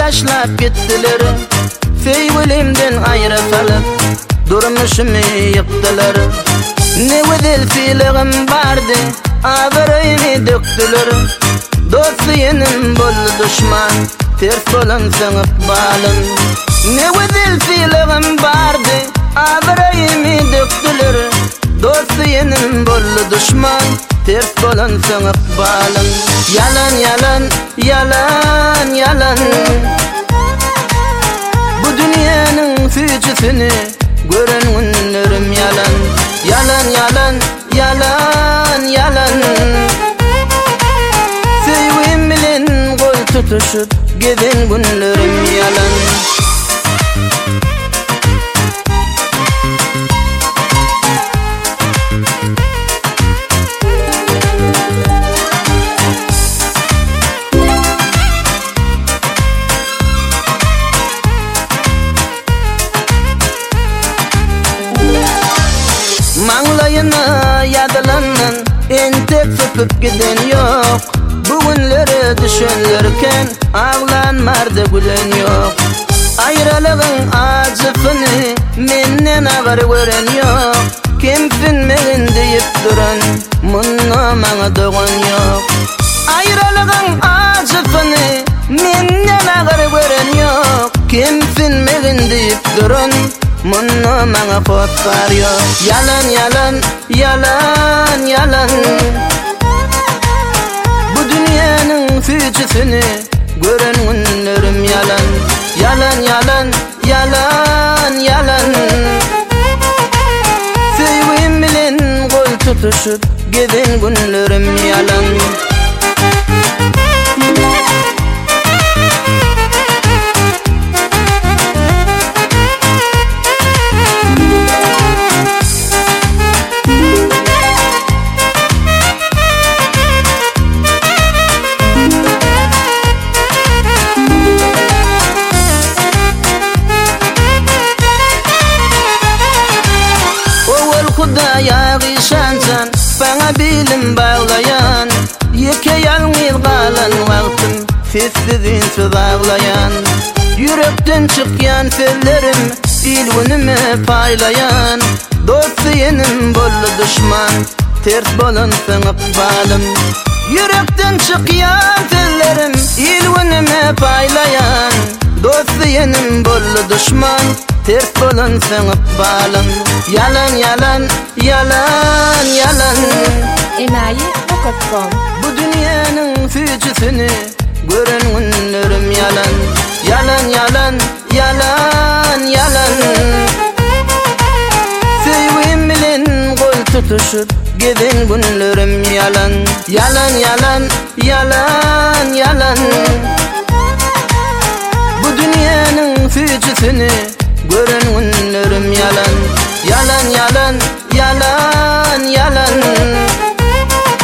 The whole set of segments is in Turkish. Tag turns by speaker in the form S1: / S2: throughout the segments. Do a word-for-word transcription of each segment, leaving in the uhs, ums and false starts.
S1: taşlap gittiler. Feyvelimden ayrı kalıp durmuşumu yıktılar. Ne güzel fiiligim vardı, ağırayını döktüler. Dostluğunum bol düşman, ters bolan sanıp balım. Ne güzel fiiligim vardı, ağırayını döktüler. Dostluğunum bol düşman, ters bolan sanıp balım. Yalan yalan, yalan yalan, bu dünyanın fücüsünü gören günlerim yalan. Yalan yalan, yalan yalan, sevgim bilen kol tutuşup giden günlerim yalan. Manglayına yadalanan entek söküp giden yok. Bugünleri düşünürken ağlanmardı gülen yok. Ayrılığın acıfını menden ağır gören yok. Kim finmegin deyip duran munna mağa doğan yok. Ayrılığın acıfını menden ağır gören yok. Kim finmegin deyip duran munna mağa kotkar yok. Yalan yalan, yalan yalan, bu dünyanın fücüsünü gören günlerim yalan. Yalan yalan, yalan yalan, sevgim bilen kol tutuşup giden günlerim yalan. Hudaya gişancan, bana bilim bağlayan, yeke yalnız kalan vaktim fesizin söz ağlayan. Yürekten çıkyan sözlerim ilgünümü paylayan. Dostluğunum bol düşman, ters bolan sanıp balım. Yürekten çıkyan sözlerim ilgünümü paylayan. Dostluğunum bol düşman, ters bolan sanıp balım. Yalan yalan, yalan yalan,
S2: enayi nokta com.
S1: bu dünyanın fücüsünü gören günlerim yalan. Yalan yalan, yalan yalan, sevgim bilen kol tutuşup giden günlerim yalan. Yalan yalan, yalan yalan, bu dünyanın fücüsünü gören günlerim yalan. Yalan yalan, yalan yalan,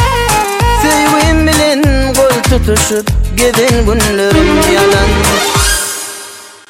S1: sevgim bilen kol tutuşup giden günlerim yalan.